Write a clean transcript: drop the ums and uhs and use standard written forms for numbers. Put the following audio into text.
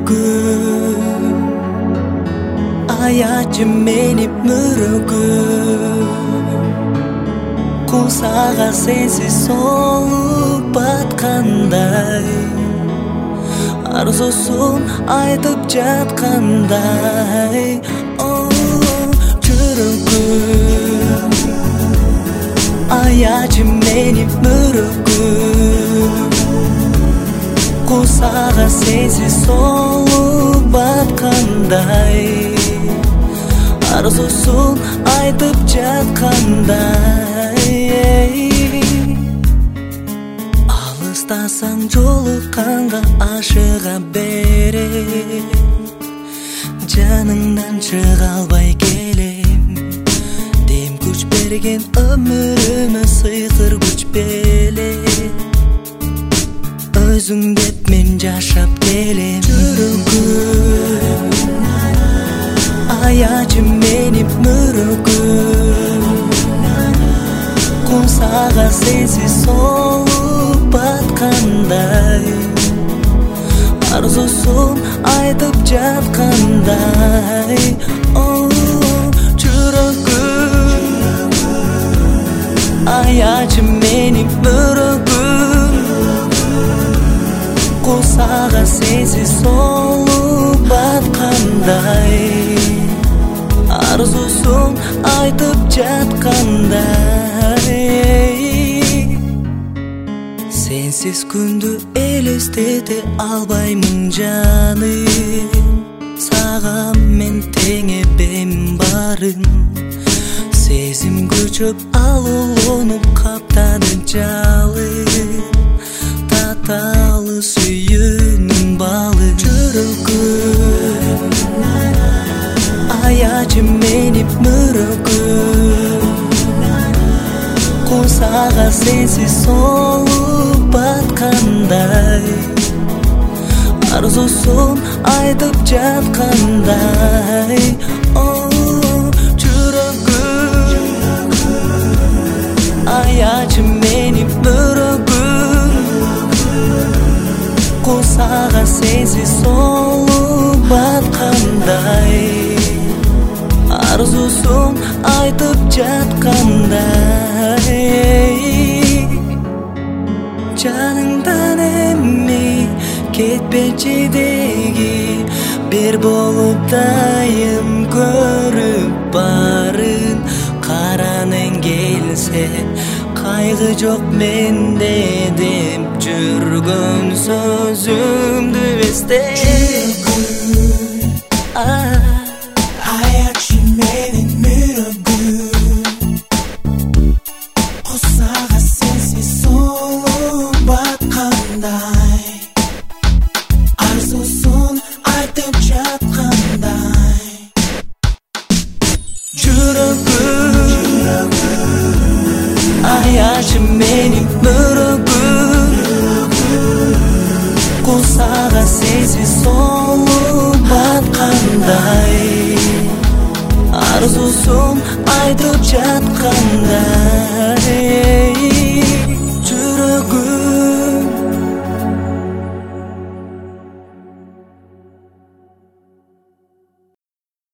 жүрөгүм аячы мени мөрөгүм кусага сенсиз солуп баткандай арзусун айтып жаткандай жүрөгүм аячы мени мөрөгүм кусага сенсиз солуп баткандай арзусун айтып жаткандай алыстасаң жолукканга ашыга берем жаныңдан чыга албай келем дем күч берген өмүрүмө сыйкыр күч беле өзүң деп мен жашап келем жүрөгүм аячы мени мөрөгүм кусага сенсиз солуп баткандай арзусун айтып жаткандай жүрөгүм аячы мени мөрөгүм кусага сенсиз солуп баткандай арзусун айтып жаткандай сенсиз күндү элестете албаймын жаным сага мен тең эбем барын сезим күчөп алуулонуп каптады жалын таталы сүйүүнүн балы жүрөгүм аячы мени мөрөгүм кусага сенсиз солуп баткандай арзусун айтып жаткандай жүрөгүм аячы мени мөрөгүм кусага сенсиз солуп баткандай арзусун айтып жаткандай жаныңдан эми кетпечи деги бир болуп дайым көрүп барын караның келсе кайгы жок менде деп жүргөн сөзүмдү эстеп аячы мени мөрөгүм кусага сенсиз солуп баткандай арзусун айтып жаткандай жүрөгүм аячы мени мөрөгүм кусага сенсиз солуп баткандай арзусун айтып жаткандай